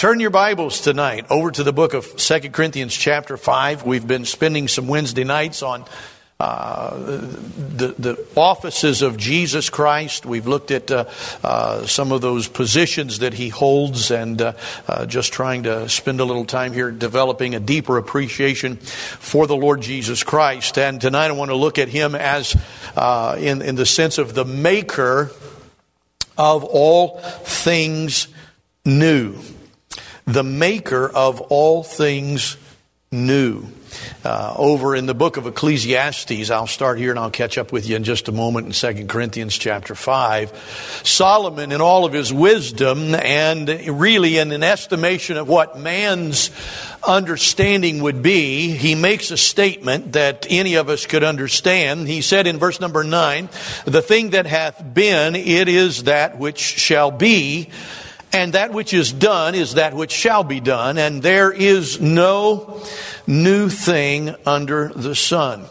Turn your Bibles tonight over to the book of 2 Corinthians chapter 5. We've been spending some Wednesday nights on the offices of Jesus Christ. We've looked at some of those positions that he holds and just trying to spend a little time here developing a deeper appreciation for the Lord Jesus Christ. And tonight I want to look at him as in the sense of the maker of all things new. The maker of all things new. Over in the book of Ecclesiastes, I'll start here and I'll catch up with you in just a moment in 2 Corinthians chapter 5. Solomon, in all of his wisdom and really in an estimation of what man's understanding would be, he makes a statement that any of us could understand. He said in verse number 9, "The thing that hath been, it is that which shall be, and that which is done is that which shall be done, and there is no new thing under the sun.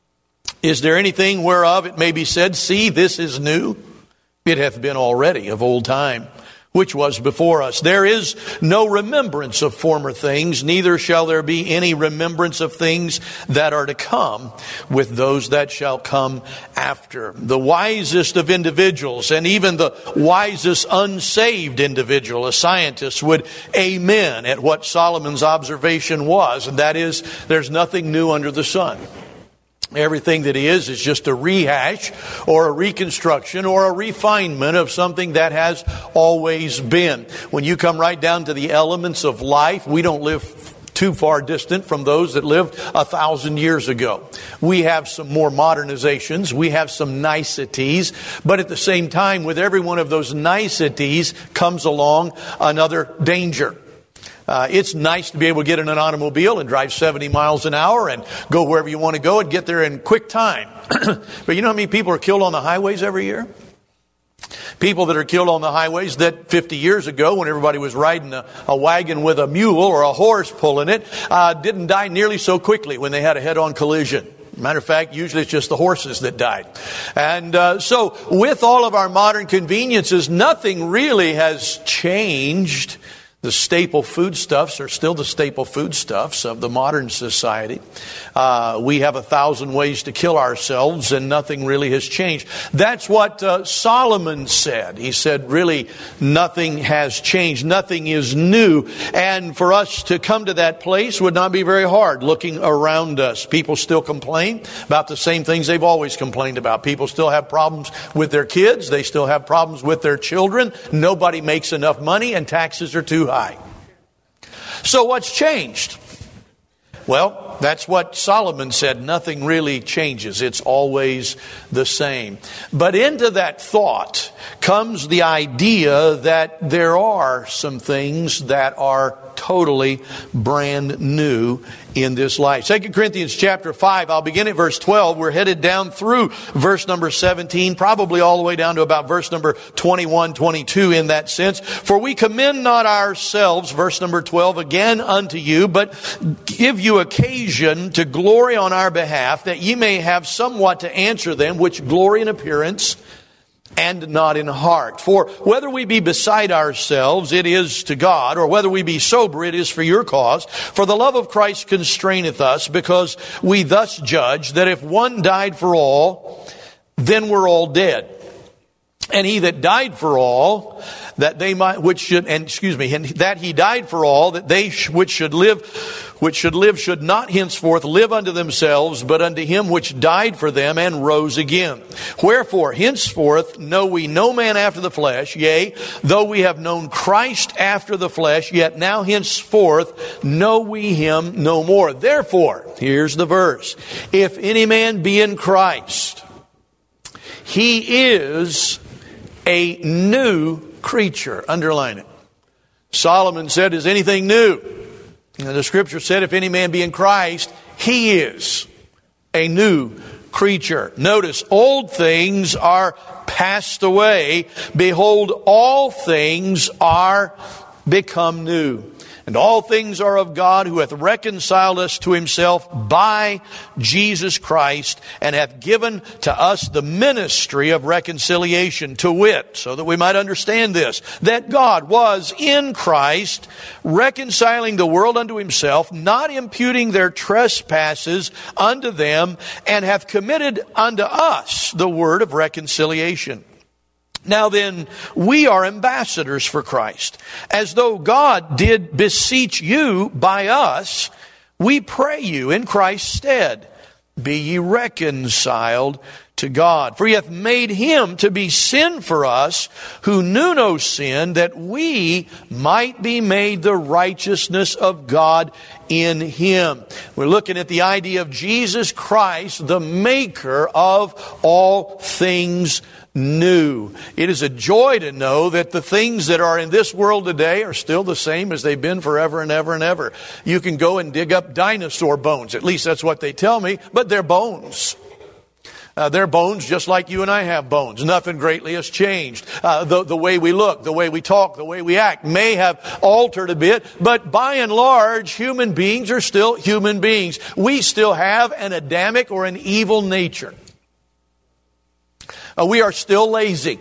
Is there anything whereof it may be said, See, this is new? It hath been already of old time, which was before us. There is no remembrance of former things, neither shall there be any remembrance of things that are to come with those that shall come after." The wisest of individuals, and even the wisest unsaved individual, a scientist, would amen at what Solomon's observation was, and that is, there's nothing new under the sun. Everything that is just a rehash or a reconstruction or a refinement of something that has always been. When you come right down to the elements of life, we don't live too far distant from those that lived 1,000 years ago. We have some more modernizations. We have some niceties. But at the same time, with every one of those niceties comes along another danger. It's nice to be able to get in an automobile and drive 70 miles an hour and go wherever you want to go and get there in quick time. But you know how many people are killed on the highways every year? People that are killed on the highways that 50 years ago, when everybody was riding a wagon with a mule or a horse pulling it, didn't die nearly so quickly when they had a head-on collision. Matter of fact, usually it's just the horses that died. And so with all of our modern conveniences, nothing really has changed. The staple foodstuffs are still the staple foodstuffs of the modern society. We have 1,000 ways to kill ourselves, and nothing really has changed. That's what Solomon said. He said, really, nothing has changed. Nothing is new. And for us to come to that place would not be very hard looking around us. People still complain about the same things they've always complained about. People still have problems with their kids. They still have problems with their children. Nobody makes enough money, and taxes are too high. So what's changed? Well, that's what Solomon said. Nothing really changes. It's always the same. But into that thought comes the idea that there are some things that are totally brand new in this life. 2 Corinthians chapter 5, I'll begin at verse 12. We're headed down through verse number 17, probably all the way down to about verse number 21, 22 in that sense. "For we commend not ourselves," verse number 12, "again unto you, but give you occasion to glory on our behalf, that ye may have somewhat to answer them which glory in appearance, and not in heart. For whether we be beside ourselves, it is to God, or whether we be sober, it is for your cause. For the love of Christ constraineth us, because we thus judge, that if one died for all, then we're all dead. And he that died for all, that they might, and that he died for all, that they which should live should not henceforth live unto themselves, but unto him which died for them and rose again. Wherefore, henceforth know we no man after the flesh, yea, though we have known Christ after the flesh, yet now henceforth know we him no more. Therefore," here's the verse, "if any man be in Christ, he is a new creature." Underline it. Solomon said, "Is anything new?" And the scripture said, "If any man be in Christ, he is a new creature." Notice, old things are passed away. Behold, all things are become new. And all things are of God, who hath reconciled us to himself by Jesus Christ, and hath given to us the ministry of reconciliation, to wit, so that we might understand this, that God was in Christ, reconciling the world unto himself, not imputing their trespasses unto them, and hath committed unto us the word of reconciliation. Now then, we are ambassadors for Christ. As though God did beseech you by us, we pray you in Christ's stead, be ye reconciled to God. For he hath made him to be sin for us, who knew no sin, that we might be made the righteousness of God in him. We're looking at the idea of Jesus Christ, the maker of all things new. It is a joy to know that the things that are in this world today are still the same as they've been forever and ever and ever. You can go and dig up dinosaur bones. At least that's what they tell me, but they're bones. They're bones just like you and I have bones. Nothing greatly has changed. The way we look, the way we talk, the way we act may have altered a bit, but by and large, human beings are still human beings. We still have an Adamic or an evil nature. We are still lazy.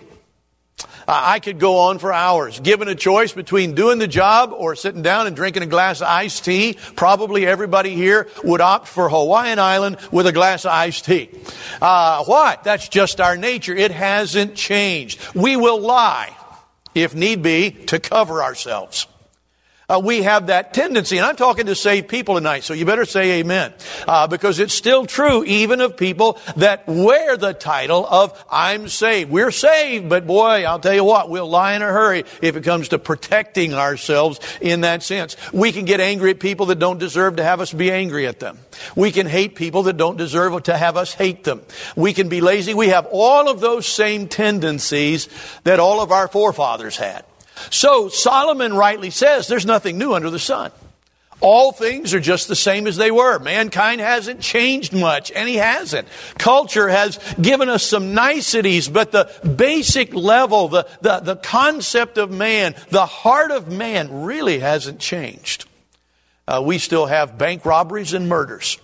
I could go on for hours. Given a choice between doing the job or sitting down and drinking a glass of iced tea, probably everybody here would opt for Hawaiian Island with a glass of iced tea. Why? That's just our nature. It hasn't changed. We will lie, if need be, to cover ourselves. We have that tendency, and I'm talking to saved people tonight, so you better say amen, because it's still true even of people that wear the title of I'm saved. We're saved, but boy, I'll tell you what, we'll lie in a hurry if it comes to protecting ourselves in that sense. We can get angry at people that don't deserve to have us be angry at them. We can hate people that don't deserve to have us hate them. We can be lazy. We have all of those same tendencies that all of our forefathers had. So Solomon rightly says there's nothing new under the sun. All things are just the same as they were. Mankind hasn't changed much, and he hasn't. Culture has given us some niceties, but the basic level, the concept of man, the heart of man really hasn't changed. We still have bank robberies and murders.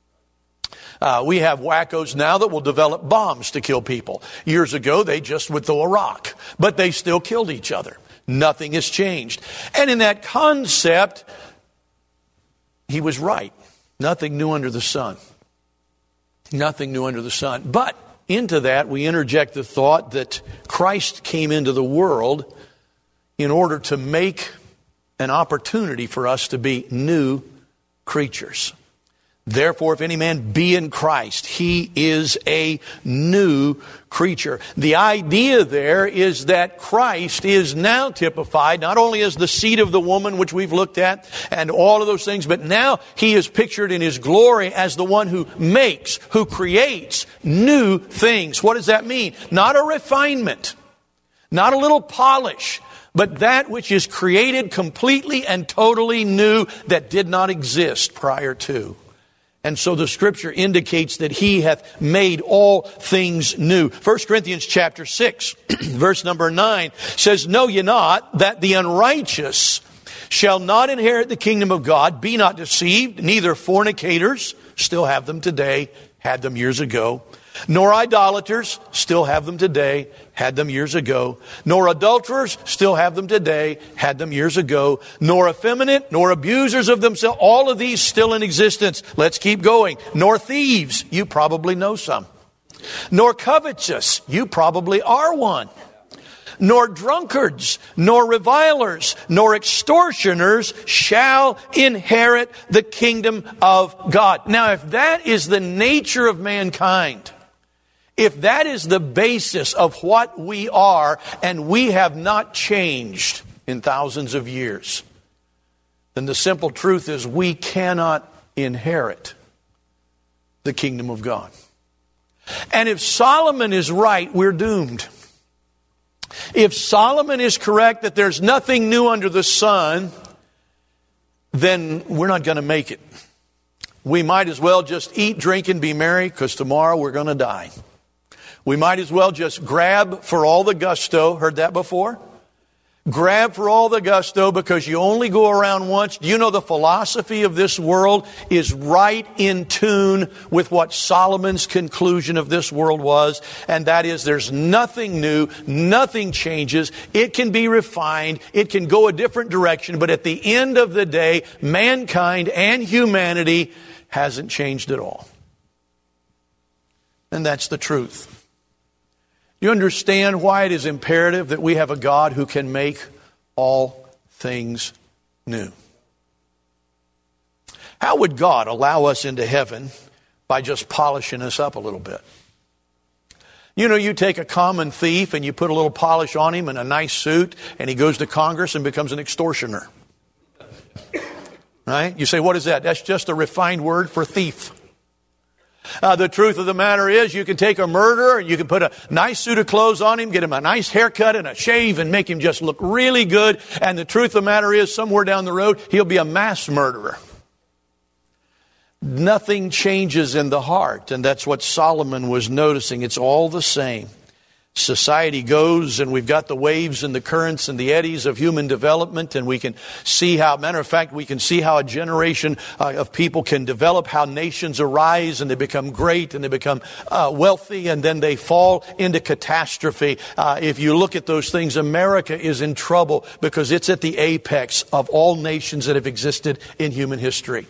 We have wackos now that will develop bombs to kill people. Years ago, they just would throw a rock, but they still killed each other. Nothing has changed. And in that concept, he was right. Nothing new under the sun. Nothing new under the sun. But into that, we interject the thought that Christ came into the world in order to make an opportunity for us to be new creatures. Therefore, if any man be in Christ, he is a new creature. The idea there is that Christ is now typified not only as the seed of the woman, which we've looked at, and all of those things, but now he is pictured in his glory as the one who makes, who creates new things. What does that mean? Not a refinement, not a little polish, but that which is created completely and totally new that did not exist prior to. And so the scripture indicates that he hath made all things new. 1 Corinthians chapter 6, verse number 9 says, Know ye not that the unrighteous shall not inherit the kingdom of God? Be not deceived, neither fornicators, still have them today, had them years ago, nor idolaters, still have them today, had them years ago, nor adulterers, still have them today, had them years ago, nor effeminate, nor abusers of themselves, all of these still in existence. Let's keep going. Nor thieves, you probably know some. Nor covetous, you probably are one. Nor drunkards, nor revilers, nor extortioners shall inherit the kingdom of God. Now, if that is the nature of mankind, if that is the basis of what we are, and we have not changed in thousands of years, then the simple truth is we cannot inherit the kingdom of God. And if Solomon is right, we're doomed. If Solomon is correct that there's nothing new under the sun, then we're not going to make it. We might as well just eat, drink, and be merry, because tomorrow we're going to die. We might as well just grab for all the gusto. Heard that before? Grab for all the gusto because you only go around once. Do you know the philosophy of this world is right in tune with what Solomon's conclusion of this world was? And that is there's nothing new, nothing changes. It can be refined. It can go a different direction. But at the end of the day, mankind and humanity hasn't changed at all. And that's the truth. You understand why it is imperative that we have a God who can make all things new. How would God allow us into heaven by just polishing us up a little bit? You know, you take a common thief and you put a little polish on him and a nice suit, and he goes to Congress and becomes an extortioner. Right? You say, what is that? That's just a refined word for thief. The truth of the matter is you can take a murderer and you can put a nice suit of clothes on him, get him a nice haircut and a shave and make him just look really good. And the truth of the matter is somewhere down the road, he'll be a mass murderer. Nothing changes in the heart. And that's what Solomon was noticing. It's all the same. Society goes and we've got the waves and the currents and the eddies of human development, and we can see how, matter of fact, we can see how a generation of people can develop, how nations arise and they become great and they become wealthy, and then they fall into catastrophe. If you look at those things, America is in trouble because it's at the apex of all nations that have existed in human history.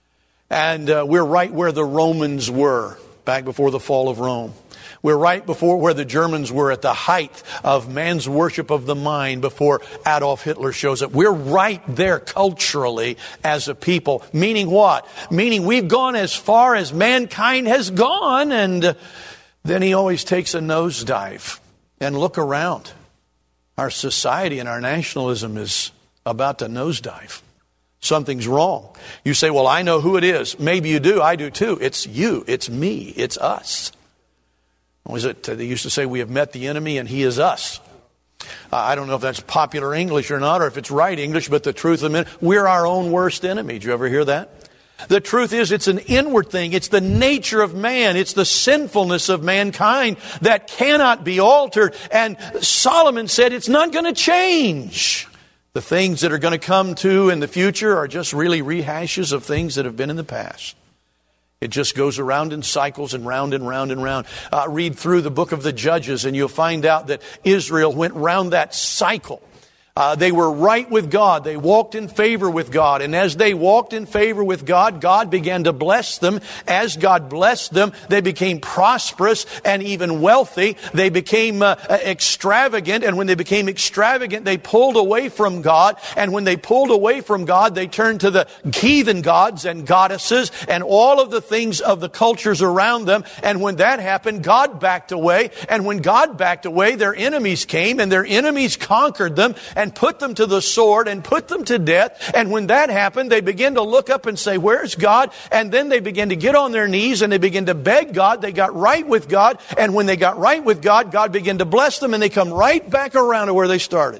And we're right where the Romans were back before the fall of Rome. We're right before where the Germans were at the height of man's worship of the mind before Adolf Hitler shows up. We're right there culturally as a people. Meaning what? Meaning we've gone as far as mankind has gone, and then he always takes a nosedive. And look around. Our society and our nationalism is about to nosedive. Something's wrong. You say, well, I know who it is. Maybe you do. I do too. It's you. It's me. It's us. Was it? They used to say we have met the enemy and he is us. I don't know if that's popular English or not, or if it's right English, but the truth of it, we're our own worst enemy. Did you ever hear that? The truth is it's an inward thing. It's the nature of man. It's the sinfulness of mankind that cannot be altered. And Solomon said it's not going to change. The things that are going to come to in the future are just really rehashes of things that have been in the past. It just goes around in cycles and round and round and round. Read through the book of the Judges and you'll find out that Israel went round that cycle. They were right with God. They walked in favor with God. And as they walked in favor with God, God began to bless them. As God blessed them, they became prosperous and even wealthy. They became extravagant. And when they became extravagant, they pulled away from God. And when they pulled away from God, they turned to the heathen gods and goddesses and all of the things of the cultures around them. And when that happened, God backed away. And when God backed away, their enemies came and their enemies conquered them and put them to the sword and put them to death. And when that happened, they began to look up and say, where's God? And then they began to get on their knees and they began to beg God. They got right with God. And when they got right with God, God began to bless them and they come right back around to where they started.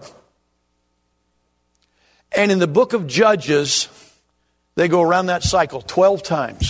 And in the book of Judges, they go around that cycle 12 times.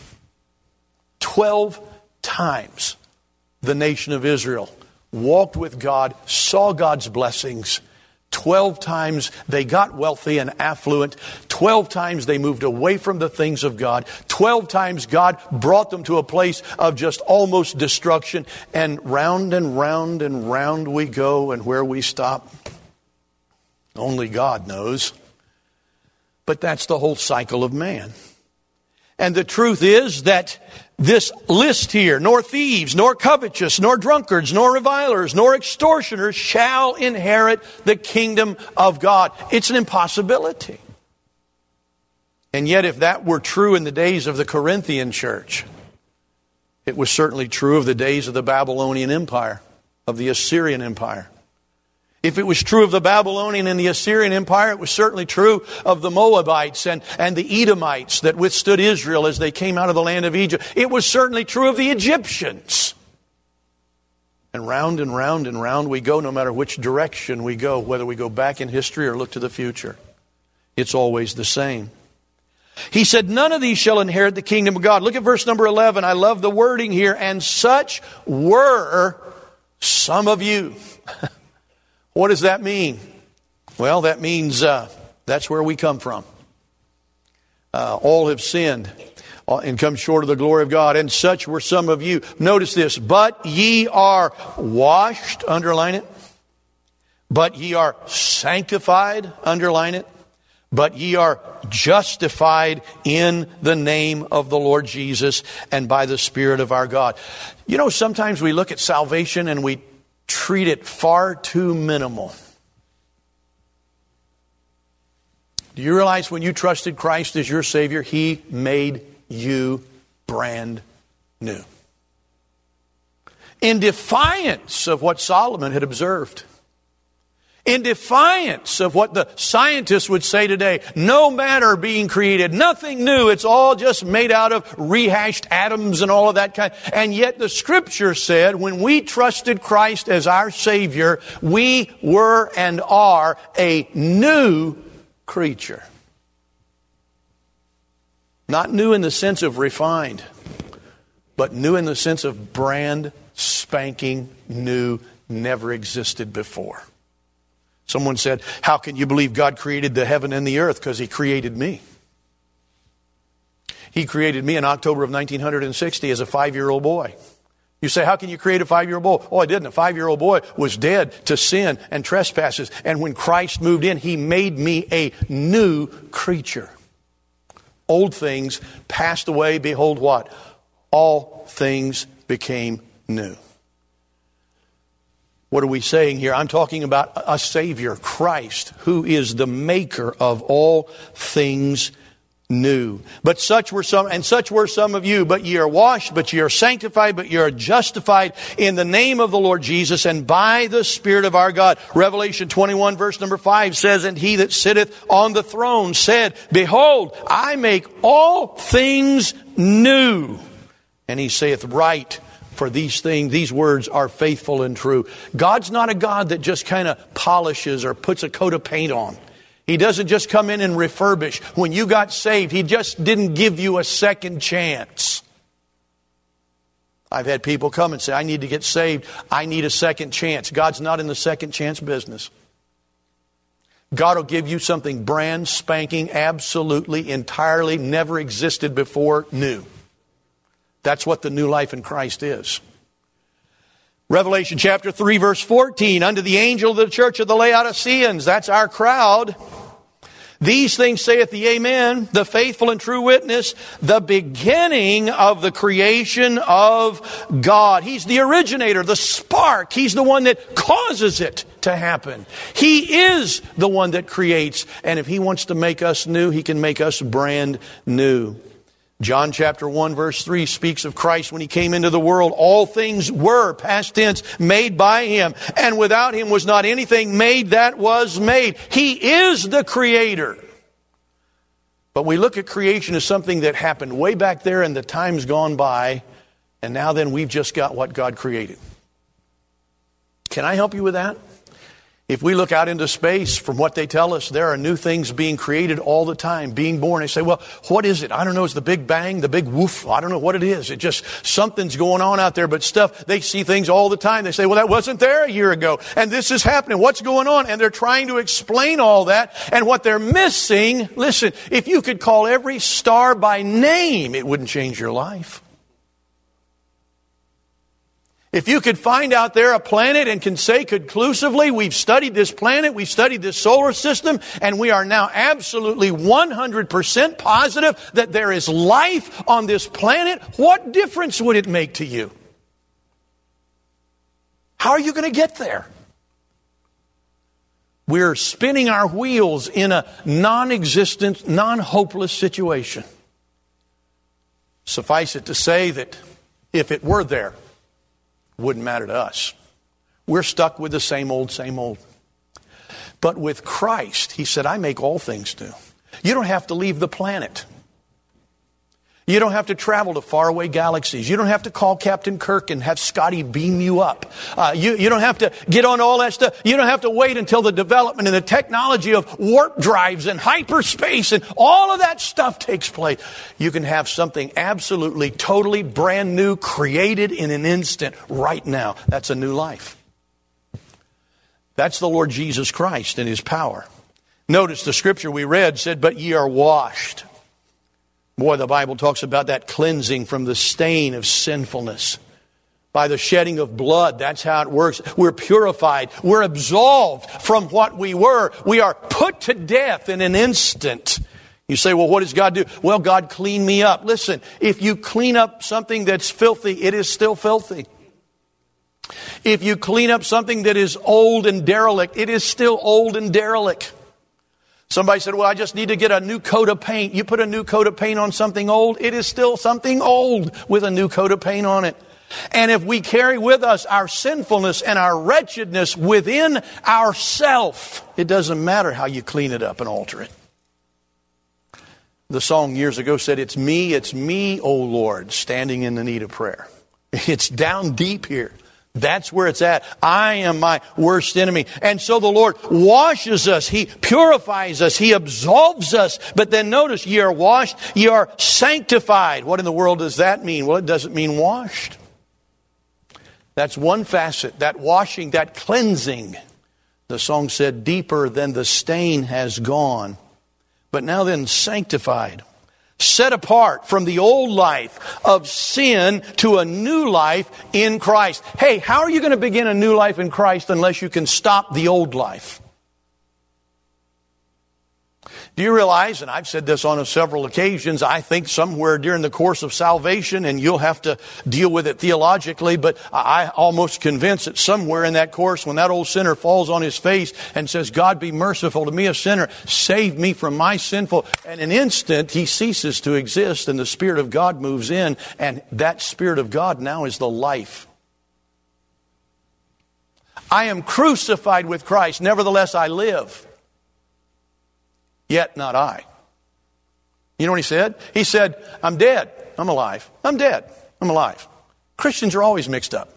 12 times the nation of Israel walked with God, saw God's blessings. 12 times they got wealthy and affluent. 12 times they moved away from the things of God. 12 times God brought them to a place of just almost destruction. And round and round and round we go, and where we stop, only God knows. But that's the whole cycle of man. And the truth is that this list here, nor thieves, nor covetous, nor drunkards, nor revilers, nor extortioners shall inherit the kingdom of God. It's an impossibility. And yet if that were true in the days of the Corinthian church, it was certainly true of the days of the Babylonian Empire, of the Assyrian Empire. If it was true of the Babylonian and the Assyrian Empire, it was certainly true of the Moabites and the Edomites that withstood Israel as they came out of the land of Egypt. It was certainly true of the Egyptians. And round and round and round we go, no matter which direction we go, whether we go back in history or look to the future. It's always the same. He said, none of these shall inherit the kingdom of God. Look at verse number 11. I love the wording here. And such were some of you. What does that mean? Well, that means that's where we come from. All have sinned and come short of the glory of God, and such were some of you. Notice this, but ye are washed, underline it. But ye are sanctified, underline it. But ye are justified in the name of the Lord Jesus and by the Spirit of our God. You know, sometimes we look at salvation and we treat it far too minimal. Do you realize when you trusted Christ as your Savior, He made you brand new? In defiance of what Solomon had observed. In defiance of what the scientists would say today, no matter being created, nothing new, it's all just made out of rehashed atoms and all of that kind. And yet the Scripture said when we trusted Christ as our Savior, we were and are a new creature. Not new in the sense of refined, but new in the sense of brand spanking new, never existed before. Someone said, how can you believe God created the heaven and the earth? Because He created me. He created me in October of 1960 as a 5-year-old boy. You say, how can you create a 5-year-old boy? Oh, I didn't. A 5-year-old boy was dead to sin and trespasses. And when Christ moved in, He made me a new creature. Old things passed away. Behold what? All things became new. What are we saying here? I'm talking about a Savior, Christ, who is the maker of all things new. But such were some of you, but ye are washed, but ye are sanctified, but ye are justified in the name of the Lord Jesus and by the Spirit of our God. Revelation 21 verse number 5 says, and He that sitteth on the throne said, behold, I make all things new. And He saith, right, for these things, these words are faithful and true. God's not a God that just kind of polishes or puts a coat of paint on. He doesn't just come in and refurbish. When you got saved, He just didn't give you a second chance. I've had people come and say, I need to get saved. I need a second chance. God's not in the second chance business. God will give you something brand spanking, absolutely, entirely, never existed before, new. That's what the new life in Christ is. Revelation chapter 3 verse 14, unto the angel of the church of the Laodiceans, that's our crowd. These things saith the Amen, the faithful and true witness, the beginning of the creation of God. He's the originator, the spark. He's the one that causes it to happen. He is the one that creates. And if He wants to make us new, He can make us brand new. John chapter 1 verse 3 speaks of Christ when He came into the world. All things were, past tense, made by Him. And without Him was not anything made that was made. He is the Creator. But we look at creation as something that happened way back there in the times gone by. And now then we've just got what God created. Can I help you with that? If we look out into space, from what they tell us, there are new things being created all the time, being born. They say, well, what is it? I don't know. It's the Big Bang, the Big Woof. I don't know what it is. It just, something's going on out there, but stuff, they see things all the time. They say, well, that wasn't there a year ago, and this is happening. What's going on? And they're trying to explain all that, and what they're missing, listen, if you could call every star by name, it wouldn't change your life. If you could find out there a planet and can say conclusively, we've studied this planet, we've studied this solar system, and we are now absolutely 100% positive that there is life on this planet, what difference would it make to you? How are you going to get there? We're spinning our wheels in a non-existent, non-hopeless situation. Suffice it to say that if it were there, wouldn't matter to us. We're stuck with the same old, same old. But with Christ, He said, I make all things new. You don't have to leave the planet. You don't have to travel to faraway galaxies. You don't have to call Captain Kirk and have Scotty beam you up. You don't have to get on all that stuff. You don't have to wait until the development and the technology of warp drives and hyperspace and all of that stuff takes place. You can have something absolutely, totally brand new, created in an instant right now. That's a new life. That's the Lord Jesus Christ and His power. Notice the scripture we read said, but ye are washed. Boy, the Bible talks about that cleansing from the stain of sinfulness. By the shedding of blood, that's how it works. We're purified. We're absolved from what we were. We are put to death in an instant. You say, well, what does God do? Well, God cleaned me up. Listen, if you clean up something that's filthy, it is still filthy. If you clean up something that is old and derelict, it is still old and derelict. Somebody said, well, I just need to get a new coat of paint. You put a new coat of paint on something old, it is still something old with a new coat of paint on it. And if we carry with us our sinfulness and our wretchedness within ourself, it doesn't matter how you clean it up and alter it. The song years ago said, it's me, O Lord, standing in the need of prayer. It's down deep here. That's where it's at. I am my worst enemy. And so the Lord washes us. He purifies us. He absolves us. But then notice, ye are washed, ye are sanctified. What in the world does that mean? Well, it doesn't mean washed. That's one facet, that washing, that cleansing. The song said, deeper than the stain has gone. But now then, sanctified. Set apart from the old life of sin to a new life in Christ. Hey, how are you going to begin a new life in Christ unless you can stop the old life? Do you realize, and I've said this on several occasions, I think somewhere during the course of salvation, and you'll have to deal with it theologically, but I almost convinced that somewhere in that course, when that old sinner falls on his face and says, God be merciful to me, a sinner, save me from my sinful, and in an instant he ceases to exist and the Spirit of God moves in, and that Spirit of God now is the life. I am crucified with Christ, nevertheless I live. Yet not I. You know what he said? He said, I'm dead. I'm alive. I'm dead. I'm alive. Christians are always mixed up.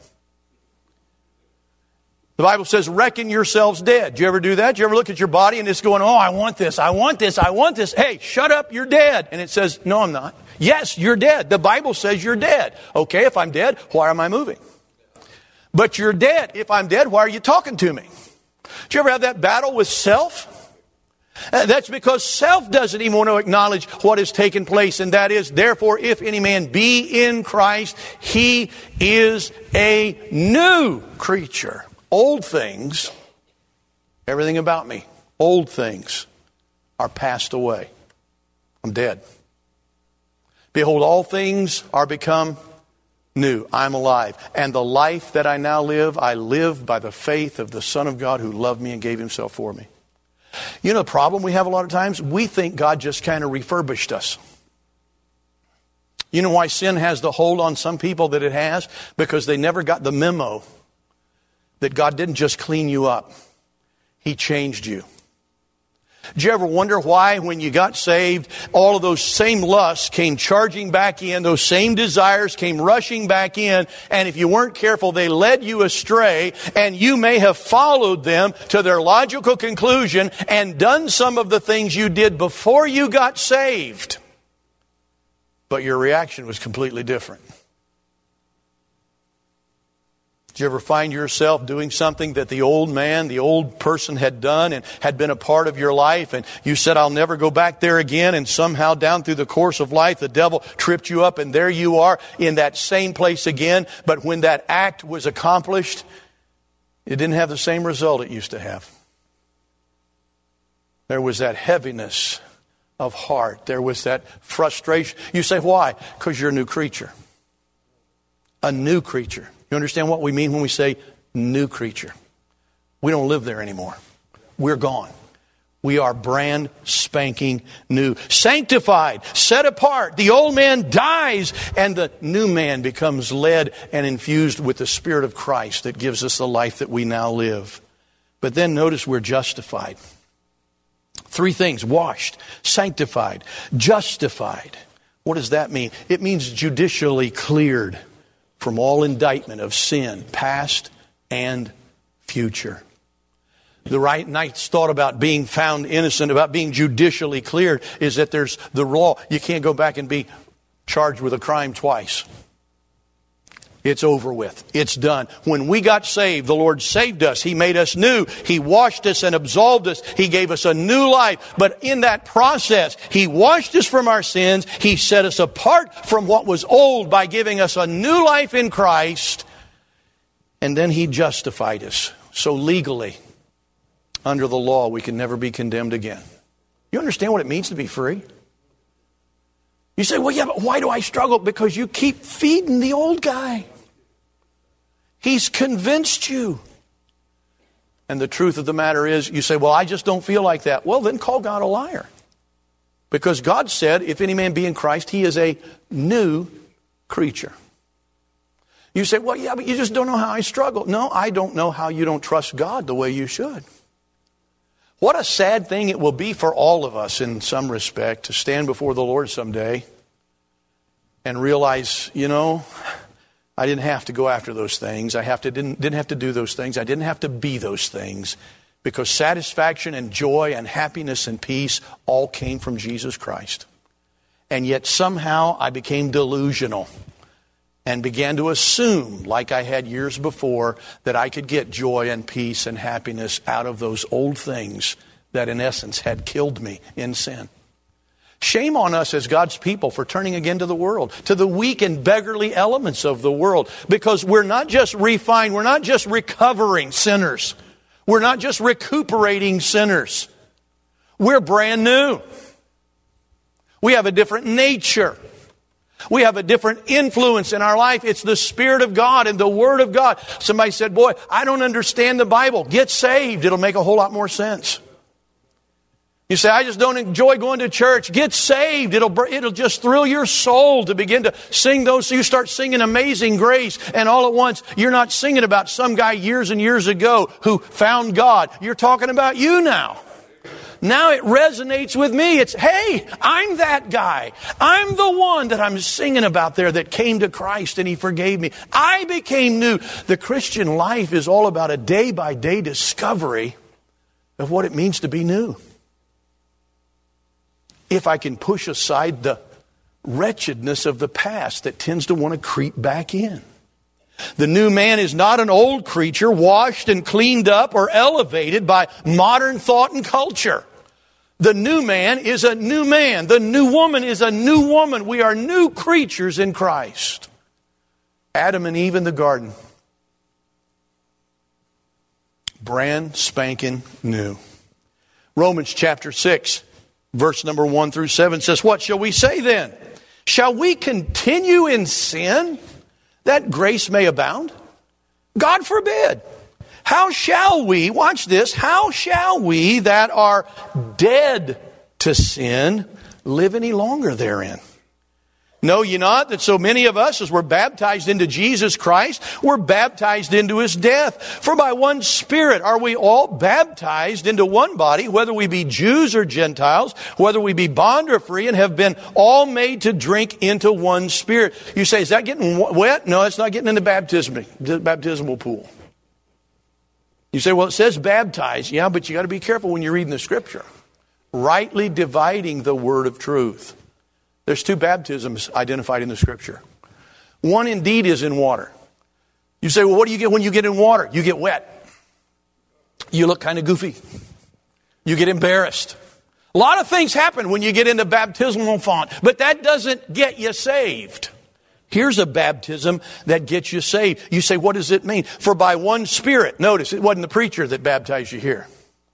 The Bible says, reckon yourselves dead. Do you ever do that? Do you ever look at your body and it's going, oh, I want this, I want this, I want this. Hey, shut up, you're dead. And it says, no, I'm not. Yes, you're dead. The Bible says you're dead. Okay, if I'm dead, why am I moving? But you're dead. If I'm dead, why are you talking to me? Do you ever have that battle with self? That's because self doesn't even want to acknowledge what has taken place. And that is, therefore, if any man be in Christ, he is a new creature. Old things, everything about me, old things are passed away. I'm dead. Behold, all things are become new. I'm alive. And the life that I now live, I live by the faith of the Son of God who loved me and gave himself for me. You know the problem we have a lot of times? We think God just kind of refurbished us. You know why sin has the hold on some people that it has? Because they never got the memo that God didn't just clean you up. He changed you. Did you ever wonder why when you got saved, all of those same lusts came charging back in, those same desires came rushing back in, and if you weren't careful, they led you astray, and you may have followed them to their logical conclusion and done some of the things you did before you got saved. But your reaction was completely different. Did you ever find yourself doing something that the old man, the old person had done and had been a part of your life, and you said, I'll never go back there again, and somehow down through the course of life, the devil tripped you up, and there you are in that same place again. But when that act was accomplished, it didn't have the same result it used to have. There was that heaviness of heart. There was that frustration. You say, why? Because you're a new creature. A new creature. You understand what we mean when we say new creature? We don't live there anymore. We're gone. We are brand spanking new. Sanctified, set apart. The old man dies and the new man becomes led and infused with the Spirit of Christ that gives us the life that we now live. But then notice we're justified. Three things: washed, sanctified, justified. What does that mean? It means judicially cleared from all indictment of sin, past and future. The right night's thought about being found innocent, about being judicially cleared, is that there's the law. You can't go back and be charged with a crime twice. It's over with. It's done. When we got saved, the Lord saved us. He made us new. He washed us and absolved us. He gave us a new life. But in that process, He washed us from our sins. He set us apart from what was old by giving us a new life in Christ. And then He justified us. So legally, under the law, we can never be condemned again. You understand what it means to be free? You say, well, yeah, but why do I struggle? Because you keep feeding the old guy. He's convinced you. And the truth of the matter is, you say, well, I just don't feel like that. Well, then call God a liar. Because God said, if any man be in Christ, he is a new creature. You say, well, yeah, but you just don't know how I struggle. No, I don't know how you don't trust God the way you should. What a sad thing it will be for all of us in some respect to stand before the Lord someday and realize, you know, I didn't have to go after those things. Didn't have to do those things. I didn't have to be those things, because satisfaction and joy and happiness and peace all came from Jesus Christ. And yet somehow I became delusional and began to assume, like I had years before, that I could get joy and peace and happiness out of those old things that in essence had killed me in sin. Shame on us as God's people for turning again to the world, to the weak and beggarly elements of the world, because we're not just refined, we're not just recovering sinners, we're not just recuperating sinners. We're brand new. We have a different nature. We have a different influence in our life. It's the Spirit of God and the Word of God. Somebody said, boy, I don't understand the Bible. Get saved. It'll make a whole lot more sense. You say, I just don't enjoy going to church. Get saved. It'll just thrill your soul to begin to sing those. So you start singing Amazing Grace, and all at once, you're not singing about some guy years and years ago who found God. You're talking about you now. Now it resonates with me. It's, hey, I'm that guy. I'm the one that I'm singing about there that came to Christ and He forgave me. I became new. The Christian life is all about a day-by-day discovery of what it means to be new. If I can push aside the wretchedness of the past that tends to want to creep back in. The new man is not an old creature washed and cleaned up or elevated by modern thought and culture. The new man is a new man. The new woman is a new woman. We are new creatures in Christ. Adam and Eve in the garden. Brand spanking new. Romans chapter 6. Verse number 1 through 7 says, what shall we say then? Shall we continue in sin that grace may abound? God forbid. How shall we, watch this, how shall we that are dead to sin live any longer therein? Know ye not that so many of us, as we're baptized into Jesus Christ, we're baptized into His death? For by one Spirit are we all baptized into one body, whether we be Jews or Gentiles, whether we be bond or free, and have been all made to drink into one Spirit. You say, is that getting wet? No, it's not getting in the baptismal pool. You say, well, it says baptized. Yeah, but you got to be careful when you're reading the Scripture. Rightly dividing the word of truth. There's two baptisms identified in the Scripture. One indeed is in water. You say, well, what do you get when you get in water? You get wet. You look kind of goofy. You get embarrassed. A lot of things happen when you get into baptismal font, but that doesn't get you saved. Here's a baptism that gets you saved. You say, what does it mean? For by one Spirit. Notice, it wasn't the preacher that baptized you here.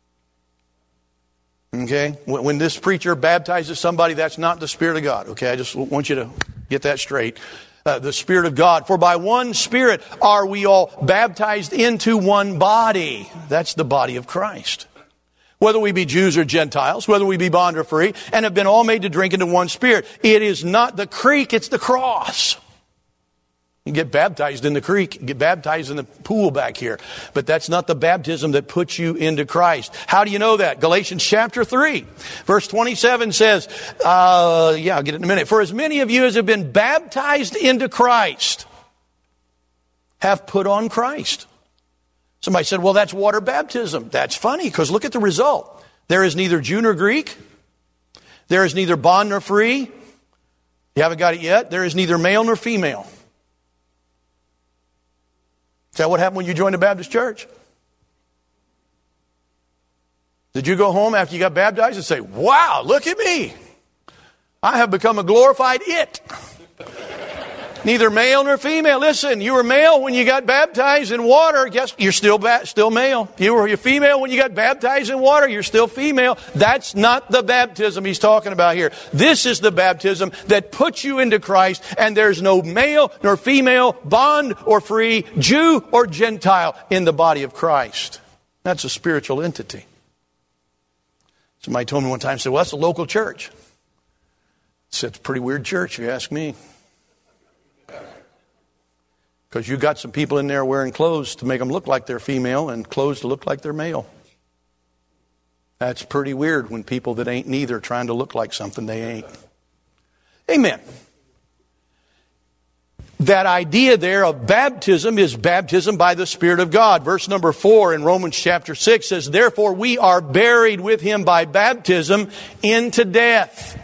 Okay? When this preacher baptizes somebody, that's not the Spirit of God. Okay? I just want you to get that straight. The Spirit of God. For by one Spirit are we all baptized into one body. That's the body of Christ. Whether we be Jews or Gentiles, whether we be bond or free, and have been all made to drink into one Spirit. It is not the creek, it's the cross. You get baptized in the creek, you get baptized in the pool back here. But that's not the baptism that puts you into Christ. How do you know that? Galatians chapter 3, verse 27 says, I'll get it in a minute. For as many of you as have been baptized into Christ have put on Christ. Somebody said, well, that's water baptism. That's funny, because look at the result. There is neither Jew nor Greek. There is neither bond nor free. You haven't got it yet. There is neither male nor female. Is that what happened when you joined the Baptist church? Did you go home after you got baptized and say, wow, look at me. I have become a glorified it. Neither male nor female. Listen, you were male when you got baptized in water. Guess you're still male. You were female when you got baptized in water. You're still female. That's not the baptism he's talking about here. This is the baptism that puts you into Christ, and there's no male nor female, bond or free, Jew or Gentile in the body of Christ. That's a spiritual entity. Somebody told me one time, said, well, that's a local church. I said, it's a pretty weird church, if you ask me. Because you got some people in there wearing clothes to make them look like they're female and clothes to look like they're male. That's pretty weird when people that ain't neither are trying to look like something they ain't. Amen. That idea there of baptism is baptism by the Spirit of God. Verse number 4 in Romans chapter 6 says, therefore we are buried with him by baptism into death.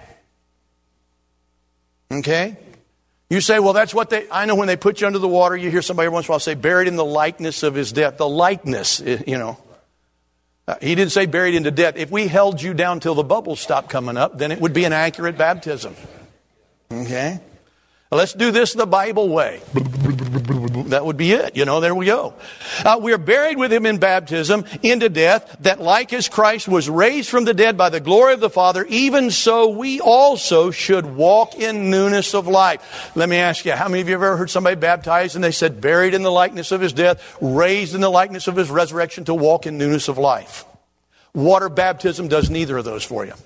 Okay? You say, well, that's what I know when they put you under the water, you hear somebody every once in a while say, buried in the likeness of his death. The likeness, you know. He didn't say buried into death. If we held you down till the bubbles stopped coming up, then it would be an accurate baptism. Okay? Let's do this the Bible way. That would be it. You know, there we go. We are buried with him in baptism into death, that like as Christ was raised from the dead by the glory of the Father, even so we also should walk in newness of life. Let me ask you, how many of you have ever heard somebody baptized and they said buried in the likeness of his death, raised in the likeness of his resurrection to walk in newness of life? Water baptism does neither of those for you.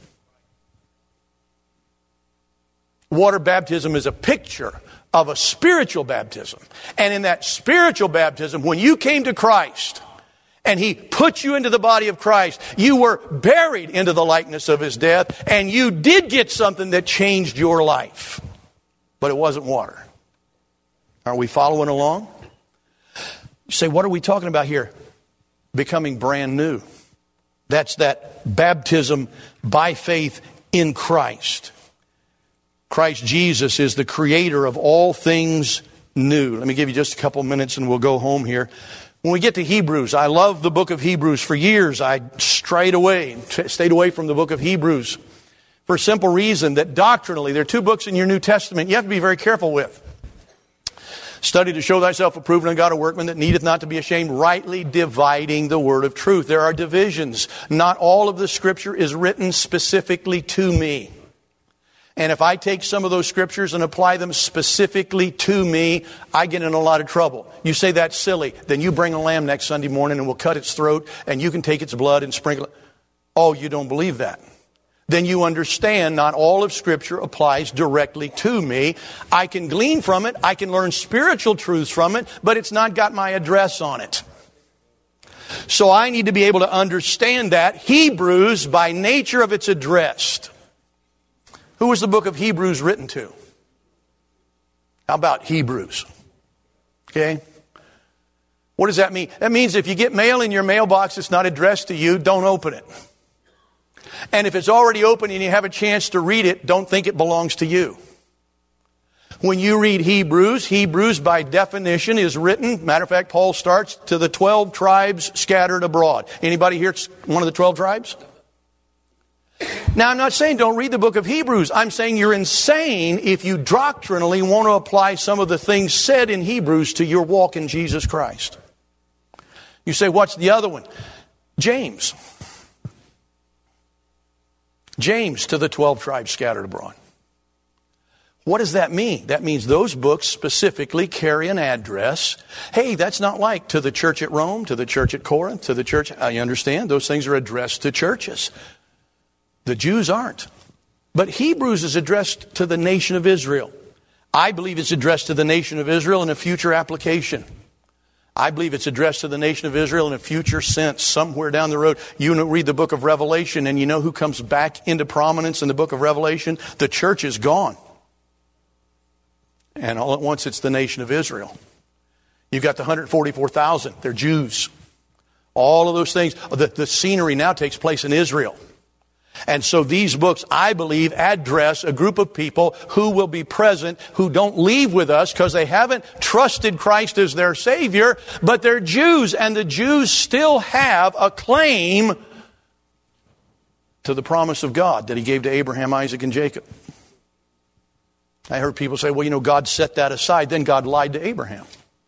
Water baptism is a picture of a spiritual baptism. And in that spiritual baptism, when you came to Christ and he put you into the body of Christ, you were buried into the likeness of his death, and you did get something that changed your life. But it wasn't water. Are we following along? You say, what are we talking about here? Becoming brand new. That's that baptism by faith in Christ. Christ Jesus is the creator of all things new. Let me give you just a couple minutes and we'll go home here. When we get to Hebrews, I love the book of Hebrews. For years I stayed away from the book of Hebrews for a simple reason that doctrinally, there are two books in your New Testament you have to be very careful with. Study to show thyself approved unto God, a workman that needeth not to be ashamed, rightly dividing the word of truth. There are divisions. Not all of the Scripture is written specifically to me. And if I take some of those scriptures and apply them specifically to me, I get in a lot of trouble. You say that's silly. Then you bring a lamb next Sunday morning and we'll cut its throat and you can take its blood and sprinkle it. Oh, you don't believe that. Then you understand not all of Scripture applies directly to me. I can glean from it. I can learn spiritual truths from it, but it's not got my address on it. So I need to be able to understand that. Hebrews, by nature of its addressed. Who was the book of Hebrews written to? How about Hebrews? Okay. What does that mean? That means if you get mail in your mailbox that's not addressed to you, don't open it. And if it's already open and you have a chance to read it, don't think it belongs to you. When you read Hebrews, Hebrews by definition is written, matter of fact, Paul starts to the 12 tribes scattered abroad. Anybody here one of the 12 tribes? Now, I'm not saying don't read the book of Hebrews. I'm saying you're insane if you doctrinally want to apply some of the things said in Hebrews to your walk in Jesus Christ. You say, what's the other one? James. James to the 12 tribes scattered abroad. What does that mean? That means those books specifically carry an address. Hey, that's not like to the church at Rome, to the church at Corinth, to the church. You understand? Those things are addressed to churches. The Jews aren't. But Hebrews is addressed to the nation of Israel. I believe it's addressed to the nation of Israel in a future application. I believe it's addressed to the nation of Israel in a future sense, somewhere down the road. You read the book of Revelation, and you know who comes back into prominence in the book of Revelation? The church is gone. And all at once, it's the nation of Israel. You've got the 144,000. They're Jews. All of those things. The scenery now takes place in Israel. And so these books, I believe, address a group of people who will be present, who don't leave with us because they haven't trusted Christ as their Savior, but they're Jews, and the Jews still have a claim to the promise of God that He gave to Abraham, Isaac, and Jacob. I heard people say, well, God set that aside, then God lied to Abraham.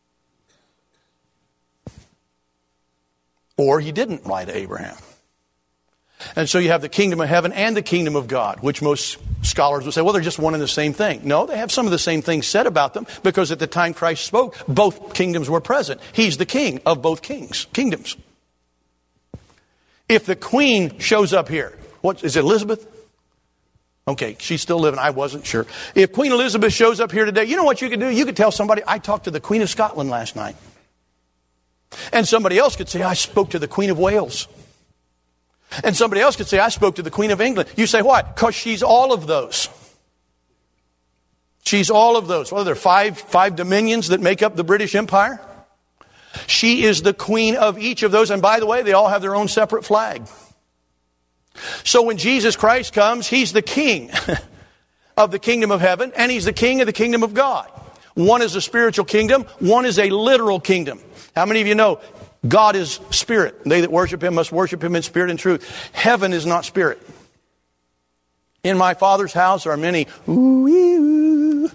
Or He didn't lie to Abraham. And so you have the kingdom of heaven and the kingdom of God, which most scholars would say, well, they're just one and the same thing. No, they have some of the same things said about them, because at the time Christ spoke, both kingdoms were present. He's the king of both kingdoms. If the queen shows up here, what is it, Elizabeth? Okay, she's still living. I wasn't sure. If Queen Elizabeth shows up here today, you know what you could do? You could tell somebody, I talked to the Queen of Scotland last night. And somebody else could say, I spoke to the Queen of Wales. And somebody else could say, I spoke to the Queen of England. You say, why? Because she's all of those. She's all of those. What are there, five dominions that make up the British Empire? She is the queen of each of those. And by the way, they all have their own separate flag. So when Jesus Christ comes, He's the king of the kingdom of heaven, and He's the king of the kingdom of God. One is a spiritual kingdom. One is a literal kingdom. How many of you know God is spirit? They that worship Him must worship Him in spirit and truth. Heaven is not spirit. In my Father's house are many. No.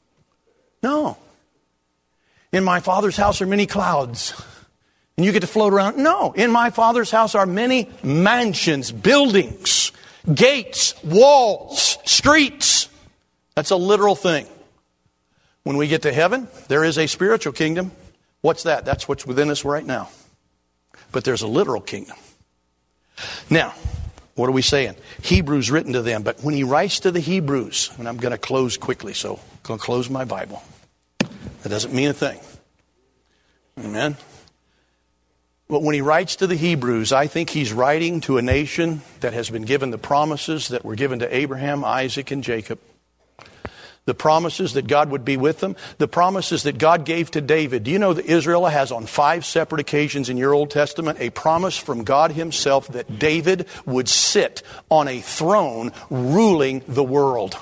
In my Father's house are many clouds, and you get to float around. No. In my Father's house are many mansions, buildings, gates, walls, streets. That's a literal thing. When we get to heaven, there is a spiritual kingdom. What's that? That's what's within us right now. But there's a literal kingdom. Now, what are we saying? Hebrews written to them. But when he writes to the Hebrews, and I'm going to close quickly, so I'm going to close my Bible. That doesn't mean a thing. Amen? But when he writes to the Hebrews, I think he's writing to a nation that has been given the promises that were given to Abraham, Isaac, and Jacob. The promises that God would be with them. The promises that God gave to David. Do you know that Israel has on 5 separate occasions in your Old Testament a promise from God Himself that David would sit on a throne ruling the world?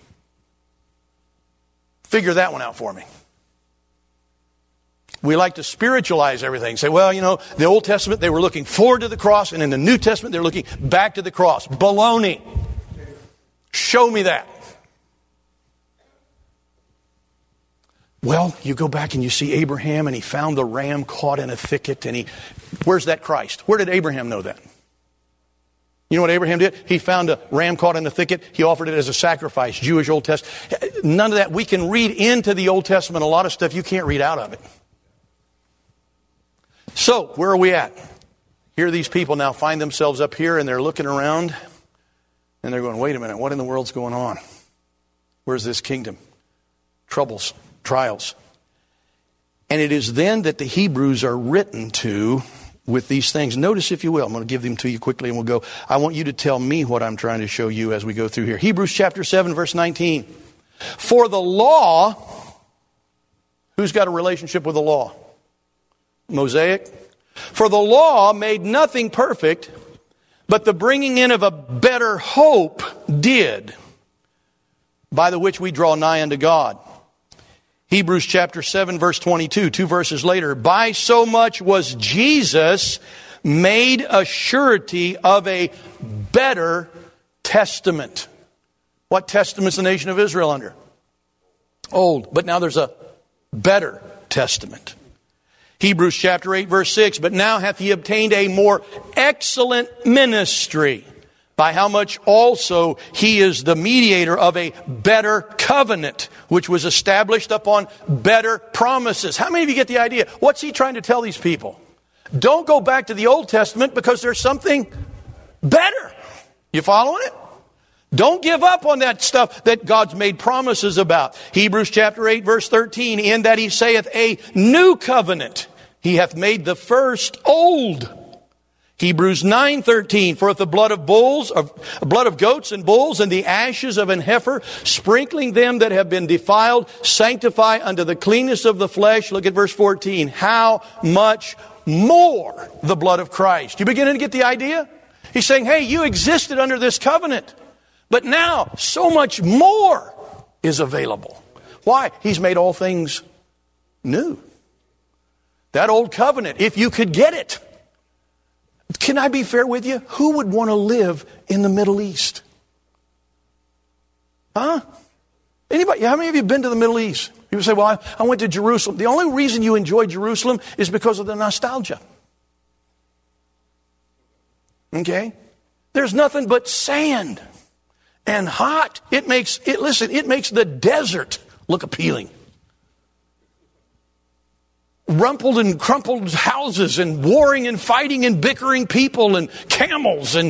Figure that one out for me. We like to spiritualize everything. Say, well, the Old Testament, they were looking forward to the cross, and in the New Testament, they're looking back to the cross. Baloney. Show me that. Well, you go back and you see Abraham, and he found the ram caught in a thicket, and where's that Christ? Where did Abraham know that? You know what Abraham did? He found a ram caught in the thicket. He offered it as a sacrifice. Jewish Old Testament. None of that. We can read into the Old Testament a lot of stuff you can't read out of it. So, where are we at? Here these people now find themselves up here, and they're looking around, and they're going, wait a minute, what in the world's going on? Where's this kingdom? Troubles. Trials. And it is then that the Hebrews are written to with these things. Notice, if you will, I'm going to give them to you quickly and we'll go. I want you to tell me what I'm trying to show you as we go through here. Hebrews chapter 7, verse 19. For the law, who's got a relationship with the law? Mosaic. For the law made nothing perfect, but the bringing in of a better hope did, by the which we draw nigh unto God. Hebrews chapter 7, verse 22, 2 verses later. By so much was Jesus made a surety of a better testament. What testament is the nation of Israel under? Old. But now there's a better testament. Hebrews chapter 8, verse 6. But now hath he obtained a more excellent ministry, by how much also he is the mediator of a better covenant, which was established upon better promises. How many of you get the idea? What's he trying to tell these people? Don't go back to the Old Testament because there's something better. You following it? Don't give up on that stuff that God's made promises about. Hebrews chapter 8, verse 13, in that he saith a new covenant. He hath made the first old. Hebrews 9:13, for if the blood of goats and bulls and the ashes of an heifer, sprinkling them that have been defiled, sanctify unto the cleanness of the flesh. Look at verse 14. How much more the blood of Christ? You beginning to get the idea? He's saying, hey, you existed under this covenant, but now so much more is available. Why? He's made all things new. That old covenant, if you could get it. Can I be fair with you? Who would want to live in the Middle East? Huh? Anybody? How many of you have been to the Middle East? People say, well, I went to Jerusalem. The only reason you enjoy Jerusalem is because of the nostalgia. Okay? There's nothing but sand and hot. It makes the desert look appealing. Rumpled and crumpled houses and warring and fighting and bickering people and camels and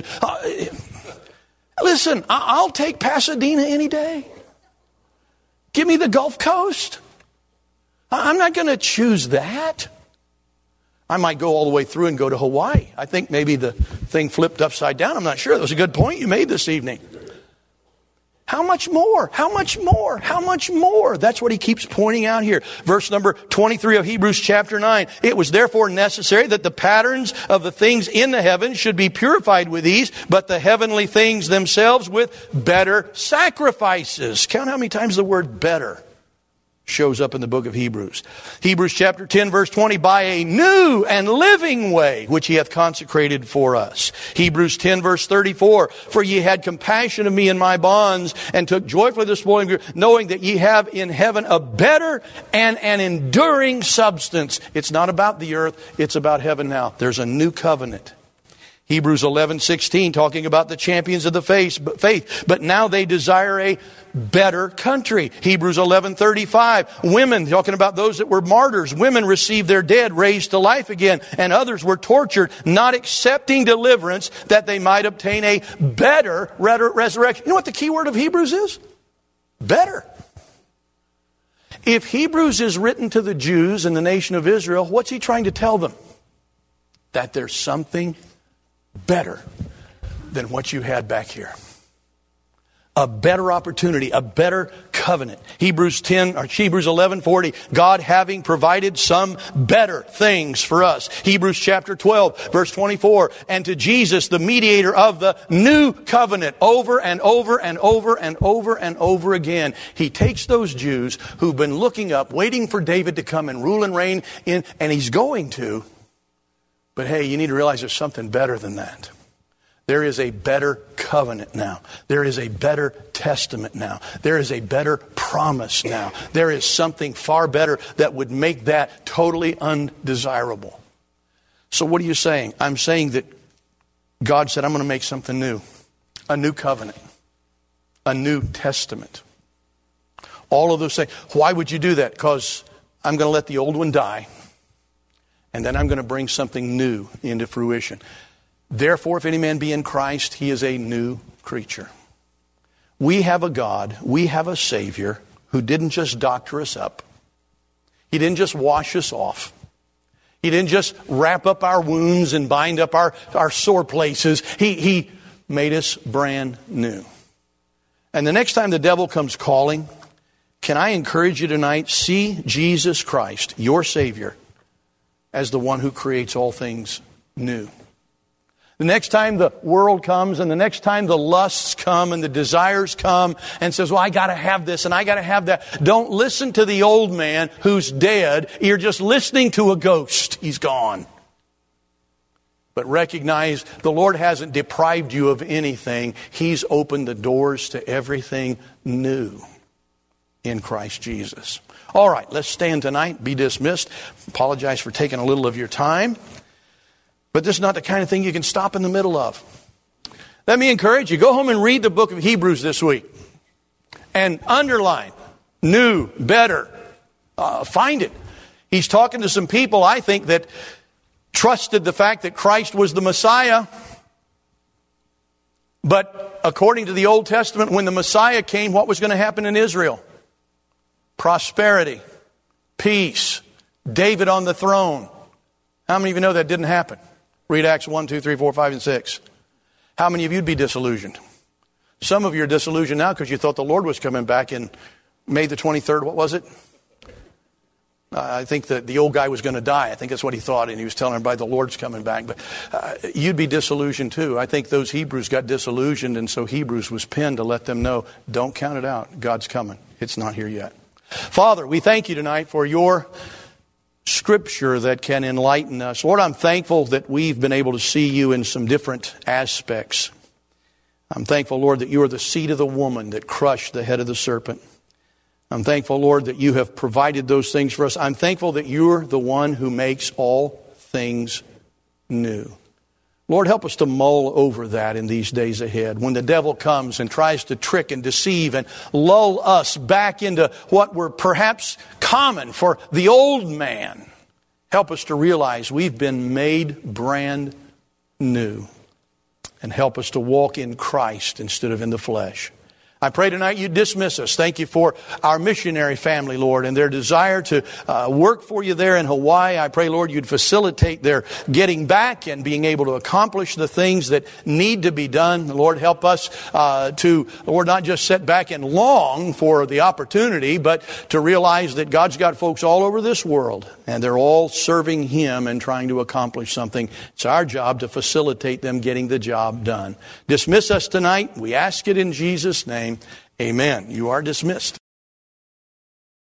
listen, I'll take Pasadena any day. Give me the Gulf Coast. I'm not going to choose that. I might go all the way through and go to Hawaii. I think maybe the thing flipped upside down. I'm not sure. That was a good point you made this evening. How much more? How much more? How much more? That's what he keeps pointing out here. Verse number 23 of Hebrews chapter 9. It was therefore necessary that the patterns of the things in the heavens should be purified with these, but the heavenly things themselves with better sacrifices. Count how many times the word better shows up in the book of Hebrews. Hebrews chapter 10 verse 20, by a new and living way, which he hath consecrated for us. Hebrews 10 verse 34, for ye had compassion of me in my bonds, and took joyfully the spoil, knowing that ye have in heaven a better and an enduring substance. It's not about the earth, it's about heaven now. There's a new covenant. Hebrews 11:16, talking about the champions of the faith, but now they desire a better country. Hebrews 11:35, women, talking about those that were martyrs, women received their dead raised to life again, and others were tortured, not accepting deliverance, that they might obtain a better resurrection. You know what the key word of Hebrews is? Better. If Hebrews is written to the Jews and the nation of Israel, what's he trying to tell them? That there's something better than what you had back here. A better opportunity, a better covenant. Hebrews 11:40, God having provided some better things for us. Hebrews chapter 12, verse 24, and to Jesus, the mediator of the new covenant, over and over and over and over and over again. He takes those Jews who've been looking up, waiting for David to come and rule and reign in, and he's going to. But hey, you need to realize there's something better than that. There is a better covenant now. There is a better testament now. There is a better promise now. There is something far better that would make that totally undesirable. So what are you saying? I'm saying that God said, I'm going to make something new. A new covenant. A new testament. All of those things. Why would you do that? Because I'm going to let the old one die. And then I'm going to bring something new into fruition. Therefore, if any man be in Christ, he is a new creature. We have a God, we have a Savior who didn't just doctor us up. He didn't just wash us off. He didn't just wrap up our wounds and bind up our sore places. He made us brand new. And the next time the devil comes calling, can I encourage you tonight, see Jesus Christ, your Savior, as the one who creates all things new. The next time the world comes and the next time the lusts come and the desires come and says, well, I got to have this and I got to have that. Don't listen to the old man who's dead. You're just listening to a ghost. He's gone. But recognize the Lord hasn't deprived you of anything. He's opened the doors to everything new in Christ Jesus. All right, let's stand tonight, be dismissed. Apologize for taking a little of your time. But this is not the kind of thing you can stop in the middle of. Let me encourage you, go home and read the book of Hebrews this week. And underline, new, better. Find it. He's talking to some people, I think, that trusted the fact that Christ was the Messiah. But according to the Old Testament, when the Messiah came, what was going to happen in Israel? Prosperity, peace, David on the throne. How many of you know that didn't happen? Read Acts 1, 2, 3, 4, 5, and 6. How many of you would be disillusioned? Some of you are disillusioned now because you thought the Lord was coming back in May the 23rd. What was it? I think that the old guy was going to die. I think that's what he thought, and he was telling everybody the Lord's coming back. But you'd be disillusioned too. I think those Hebrews got disillusioned, and so Hebrews was penned to let them know, don't count it out. God's coming. It's not here yet. Father, we thank you tonight for your Scripture that can enlighten us. Lord, I'm thankful that we've been able to see you in some different aspects. I'm thankful, Lord, that you are the seed of the woman that crushed the head of the serpent. I'm thankful, Lord, that you have provided those things for us. I'm thankful that you're the one who makes all things new. Lord, help us to mull over that in these days ahead. When the devil comes and tries to trick and deceive and lull us back into what were perhaps common for the old man, help us to realize we've been made brand new. And help us to walk in Christ instead of in the flesh. I pray tonight you dismiss us. Thank you for our missionary family, Lord, and their desire to work for you there in Hawaii. I pray, Lord, you'd facilitate their getting back and being able to accomplish the things that need to be done. Lord, help us to, Lord, not just sit back and long for the opportunity, but to realize that God's got folks all over this world, and they're all serving Him and trying to accomplish something. It's our job to facilitate them getting the job done. Dismiss us tonight. We ask it in Jesus' name. Amen. You are dismissed.